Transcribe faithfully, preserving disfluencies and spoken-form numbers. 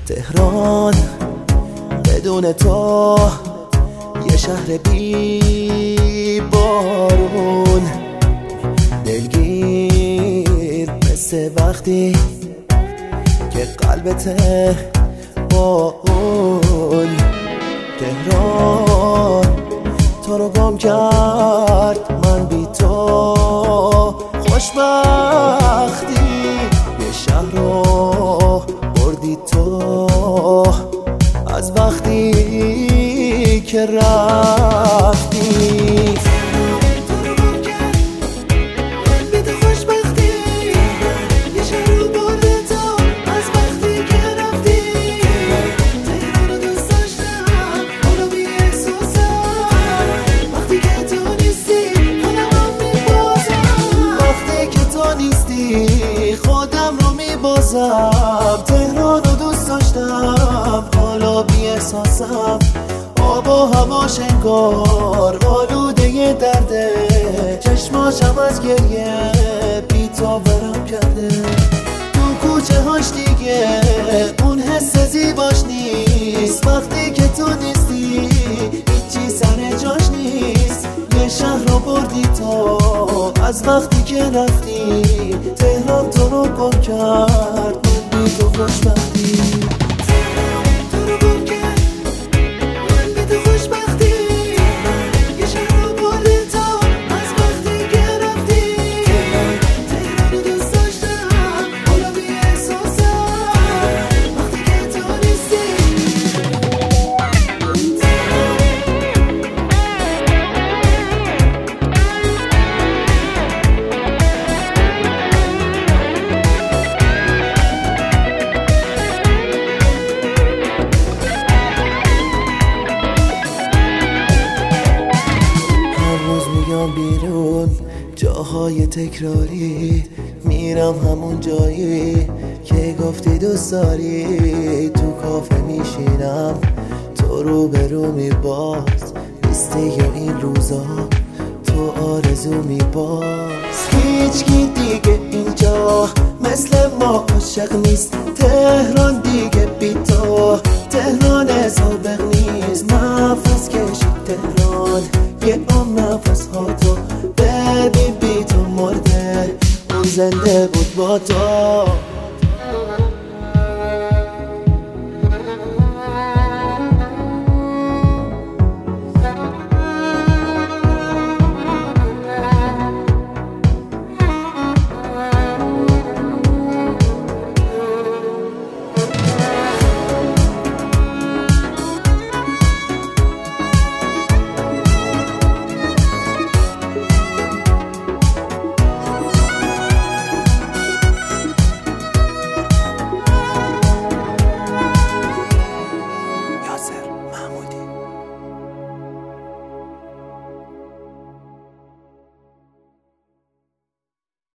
تهران بدون تو یه شهر بی بارون، دلگیر مثل وقتی که قلبته با اون. تهران تو رو گم کرد، من بی تو خوشبختی. یه شهر رو بردی تو از وقتی که رفتی. خودم رو میبازم، تهران رو دوست داشتم، حالا بی احساسم. آب و هواش انگار آلوده درده، چشماشم از گریه بی تا برم کرده. تو کوچه هاش دیگه اون حس زیباش نیست، وقتی که تو نیستی هیچی سر جاش نیست. یه شهر رو بردی تو از وقتی که رفتی، تهران تو رو گم کرد، من بی تو خوشبختی. بیرون جاهای تکراری، میرم همون جایی که گفتی دوست داری. تو کافه میشینم، تو رو به رو میباز، نیستی یا این روزا تو آرزو میباز. هیچکی دیگه اینجا مثل ما عاشق نیست، تهران دیگه بی تو تهران سابق نیست. نفس کشید تهران، یه عمر نفس ها تو ببین بی تو مرده، اون زنده بود با تو.